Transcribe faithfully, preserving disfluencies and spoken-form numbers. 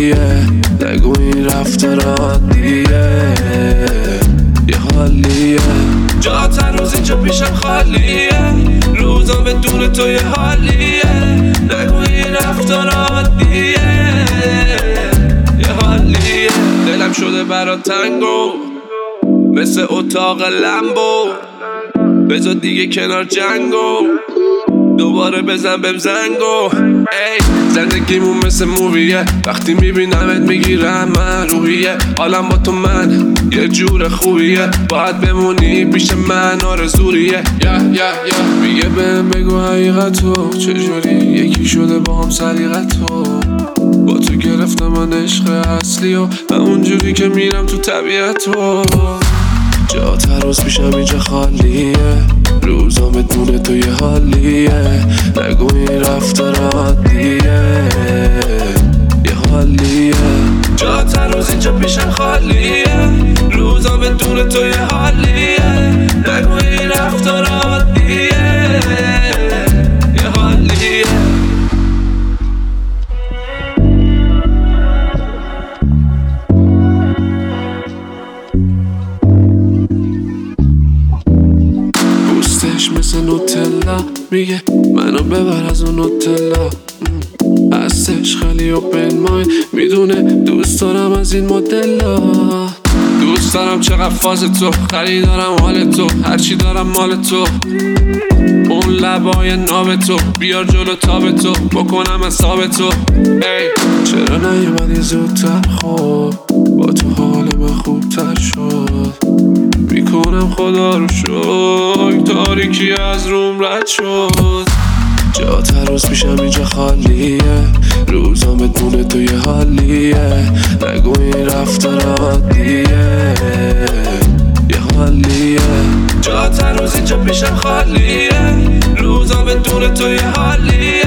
حالیه، نگو این رفتار عادیه، یه حالیه. جات هنوز اینجا پیشم خالیه، روزا بدون تو یه حالیه، نگو این رفتار عادیه، یه حالیه. دلم شده برات تنگو مثل اتاق لمبو، بذار دیگه کنار جنگو، دوباره بزن بهم زنگو. ای زندگیمون مثل موویه، وقتی میبینمت میگیرم من روحیه، حالم با تو من یه جور خوبیه، باید بمونی پیش من آرزوریه. یا یا یا میگه بهم بگو حقیقتو، چجوری یکی شده با هم سلیقتو، با تو گرفتم من عشق اصلی و همونجوری که میرم تو طبیعتو. جات هر روز پیشم اینجا خالیه، روزا بدون تو یه حالیه، نگو این رفتار عادیه، یه حالیه. جات هر روز اینجا پیشم خالیه، روزا بدون تو یه حالیه، نگو این رفتار عادیه، یه حالیه. مثل نوتلا میگه منو ببر از اون نوتلا، هستش خیلی اوپن مایند، میدونه دوست دارم از این مدلا، دوست دارم چقدر فاز تو، خریدارم حال تو، هرچی دارم مال تو، اون لبای ناب تو، بیار جلو تاب تو، بکنم حساب تو. ای چرا نیومدی زودتر، خب با تو حال من خوبتر شد، میکنم خدا رو شکر تاریکی از روم رد شد. جات هر روز پیشم اینجا خالیه، روزا بدون تو یه حالیه، نگو این رفتار عادیه، یه حالیه. جات هر روز اینجا پیشم خالیه، روزا بدون تو یه حالیه،